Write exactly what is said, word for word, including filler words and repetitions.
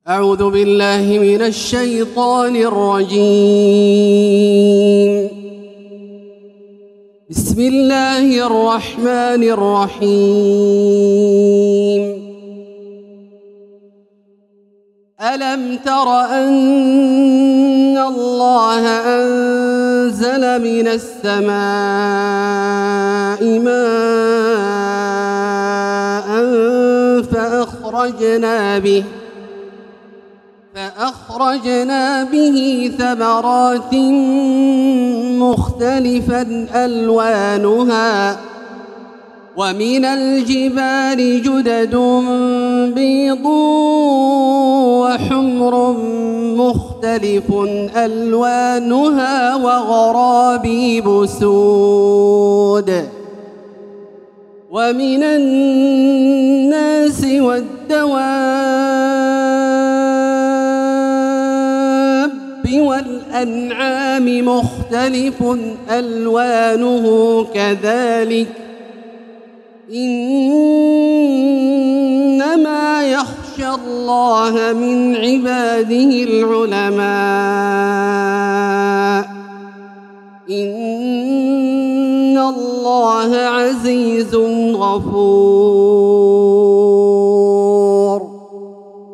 أعوذ بالله من الشيطان الرجيم. بسم الله الرحمن الرحيم. ألم تر أن الله أنزل من السماء ماء فأخرجنا به فأخرجنا به ثمرات مختلفا ألوانها ومن الجبال جدد بيض وحمر مختلف ألوانها وغرابيب سود ومن الناس والدواب والأنعام مختلف ألوانه كذلك إنما يخشى الله من عباده العلماء إن الله عزيز غفور.